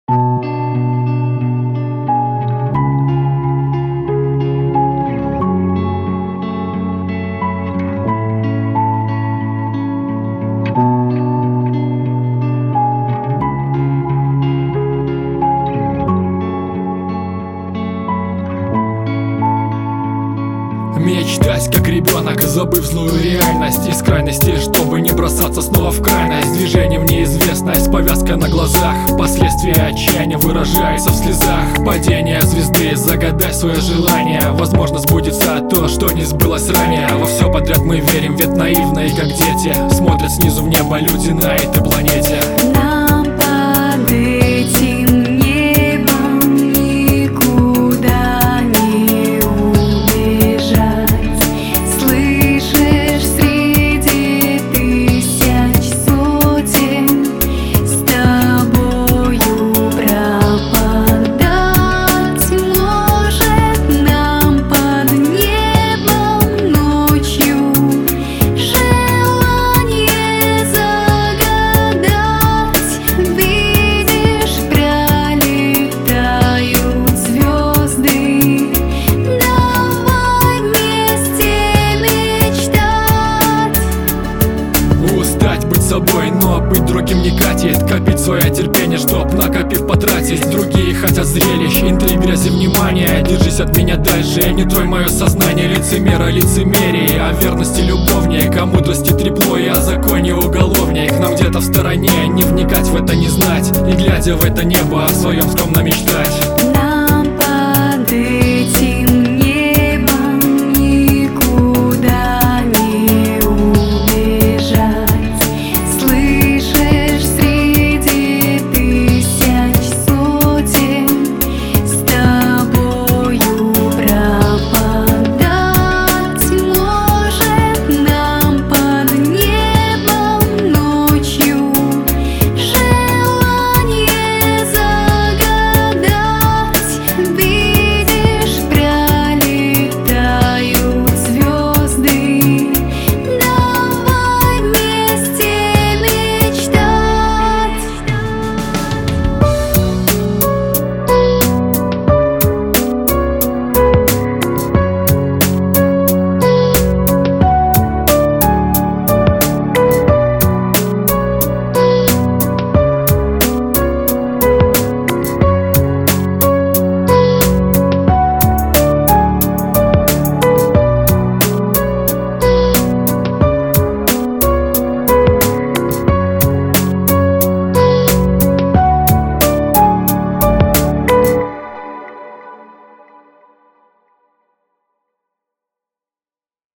Мечтать, как ребенок, забыв злую реальность из крайности, чтобы не бросаться снова в крайность. Движение в неизвестность, повязка на глазах, последствия отчаяния выражаются в слезах. Падение звезды, загадай свое желание, возможно сбудется то, что не сбылось ранее. Во все подряд мы верим, ведь наивные, как дети, смотрят снизу в небо люди на этой планете. Собой, но быть другим не катит. Копить свое терпение, чтоб накопив потратить. Другие хотят зрелищ, интриг, грязи, внимания. Держись от меня дальше, не трой мое сознание. Лицемера, лицемерие, о верности любовник, о мудрости трепло и о законе уголовник. Нам где-то в стороне не вникать в это, не знать, и глядя в это небо о своем скромно мечтать.